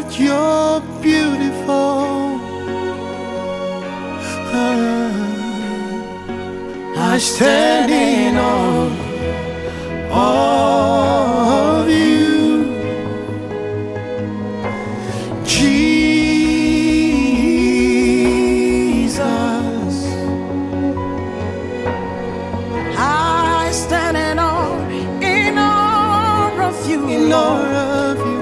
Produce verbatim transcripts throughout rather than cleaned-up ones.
you're beautiful. Ah, I stand in awe of you, Jesus. I stand in awe, in awe of you, In Lord. awe of you,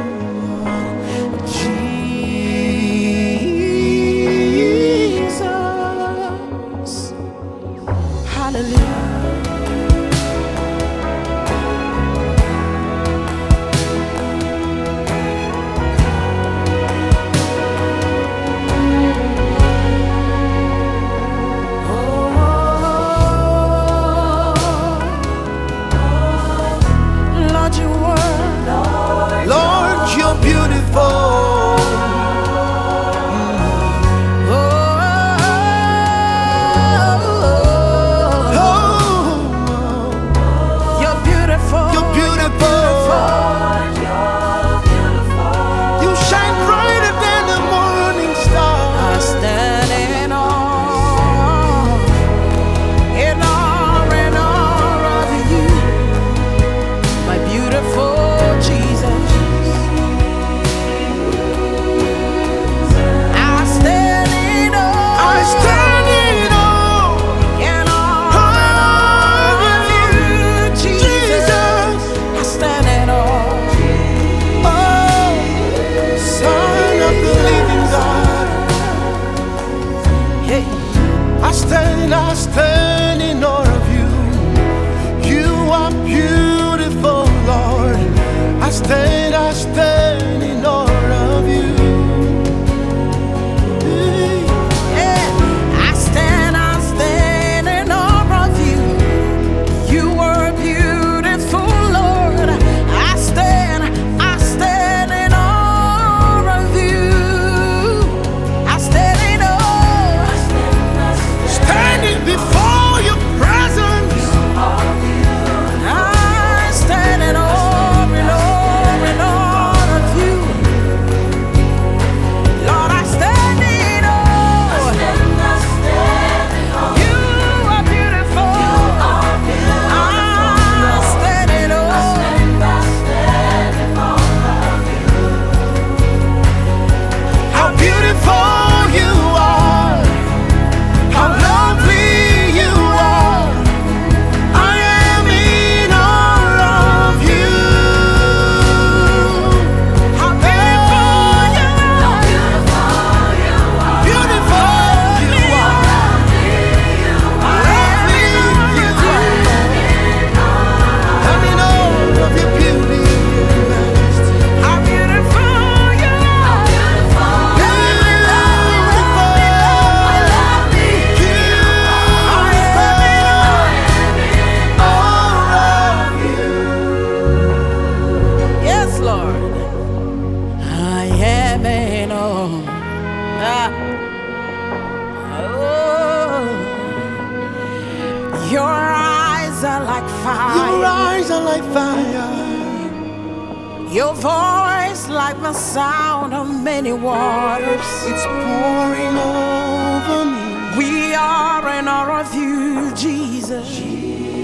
Jesus. Hallelujah. Lord, you're beautiful. You're beautiful. You're beautiful. You shine brighter than the morning I star. stand in awe, in awe, in awe of you, my beautiful Jesus. I stand in awe, I stand in awe in awe, in awe of you, Jesus. I stand in awe. Oh, Son of the living God. Hey. I stand, I stand in awe of you. You are beautiful, Lord. I stand, I stand in awe of you. Yeah, I stand, I stand in awe of you. You were beautiful, Lord. I stand, I stand in awe of you. I stand in awe. Standing before your presence. I stand in awe, in awe, in awe of you. Lord, I stand in awe. You are beautiful. I stand in awe. How beautiful you are. How lovely you are. I am in awe of you. How beautiful you are. Beautiful you are. Lovely you are. I'm in awe of your beauty and majesty. How beautiful you are. Yes, Lord. I am in awe. Ah. Oh. Your eyes are like fire. Your eyes are like fire. Your voice like the sound of many waters. It's pouring over me. We are in awe of you, Jesus.